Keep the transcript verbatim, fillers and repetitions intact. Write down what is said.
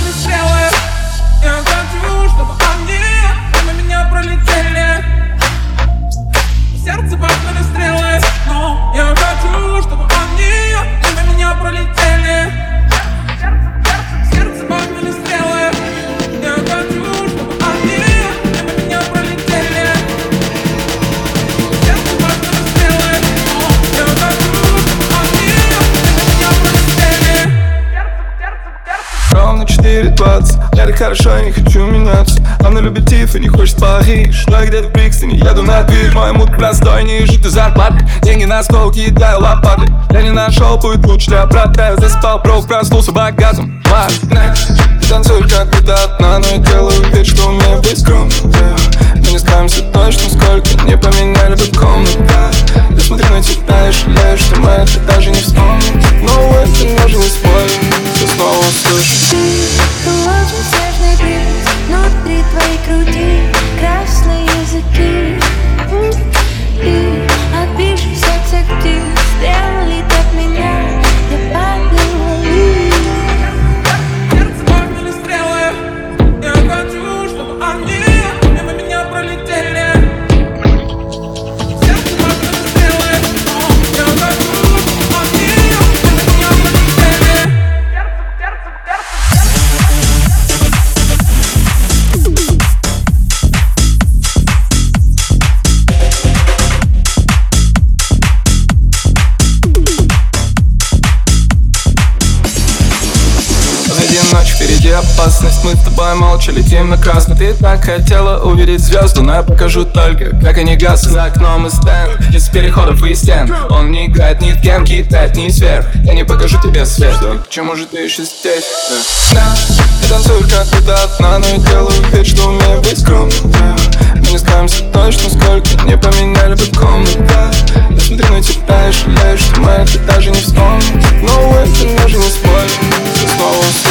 падали стрелы. Я хочу, чтобы они мимо меня пролетели. В сердце падали стрелы, но я хочу, чтобы они мимо меня пролетели. В сердце падали стрелы. Я хочу, чтобы они мимо меня пролетели. В сердце падали стрелы, но я хочу, чтобы они мимо меня пролетели. Ровно четыре двадцать, я так хорошо, я не хочу меняться. Она любит Тиф и не хочет в Париж, но я где-то в Брикстоне еду на движ. Мой мут простой, не жить зарплаты, деньги на стол кидаю лопаты. Я не нашел путь лучше для брата. Я заспал, брок, проснулся богатым. Танцую как будто одна, но я делаю вид, что умею быть скромным. Мы не скажемся точно, сколько не поменяли бы комнату. Я смотрю на тебя и жалею, что мы это даже не вспомним. Но это нежилось спорить, все снова услышу. Ты очень снежный бриз, внутри твоей груди красные языки. И отбившись от всех птиц, стрелы летят от меня, я падаю вниз. В сердце падали стрелы. Я хочу, чтобы они мимо меня пролетели. В сердце падали стрелы, но я хочу, чтобы они мимо меня пролетели. Позади ночь, впереди опасность. Мы с тобой молча летим на красный. Ты так хотела увидеть звезду, но я покажу только, как они гаснут. За окном и стенд, из переходов и стен. Он не играет ни в кем, кидает ни сверх. Я не покажу тебе свет, почему же ты еще здесь? Да, я танцую как будто одна, но я делаю вид, что умею быть скромным. Мы не скажемся точно, сколько не поменяли бы комнату. Я смотрю на тебя и жалею, что мы это даже не вспомним. Но это не спорим, все снова